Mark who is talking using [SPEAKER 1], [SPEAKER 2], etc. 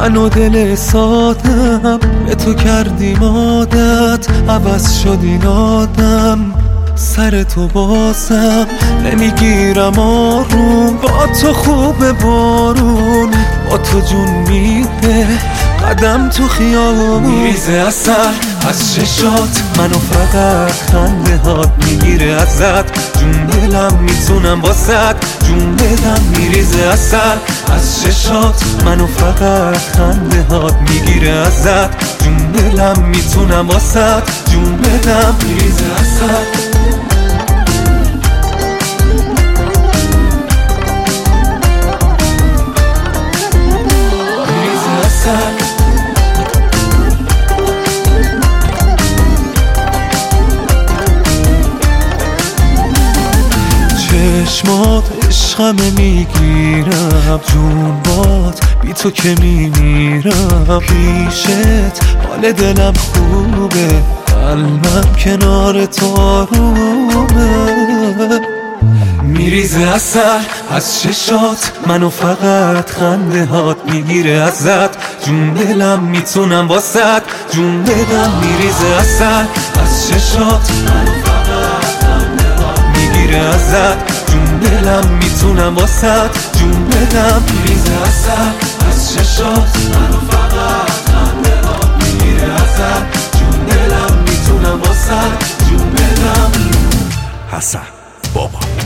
[SPEAKER 1] من و دل سادم به تو کردیم عادت، عوض شد این آدم سر تو بازم نمیگیرم آروم. با تو خوب بارون، با تو جون میده قدم تو خیابون. میریزه اثر از چشات منو فقط خنده هات میگیره ازت، جون دلم میتونم واسد جون بدم. میریزه اثر از چشات منو فقط خنده هات میگیره ازت، جون دلم میتونم واسد جون بدم. میریزه اثر چشمات عشقمه میگیرم، جون باد بی تو که میمیرم. پیشت حال دلم خوبه، قلبم کنار تو آرومه. میریزه اثر از چشات منو فقط خنده هات میگیره ازت، جون دلم میتونم واسد جون بدم. میریزه اثر از چشات منو فقط خنده هات میگیره ازت، جون دلم میتونم واسد جون بدم. میریزه اثر از چشات منو فقط خنده هات میگیره ازت، جون دلم میتونم واسد جون بدم.
[SPEAKER 2] حسن بابا